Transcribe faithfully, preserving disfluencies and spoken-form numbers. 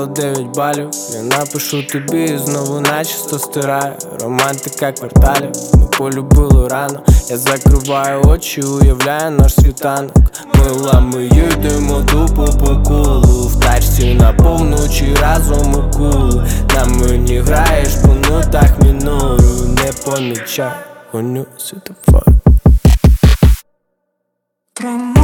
дев'ять балів. Я напишу тобі і знову начисто стираю. Романтика кварталів, ми полюбили рано. Я закриваю очі, уявляю наш світанок. Мила, ми їдемо дупу по колу. В тачці на повночі разом у кулу. На мені граєш по нотах мінору. Не помічай, гоню світофор.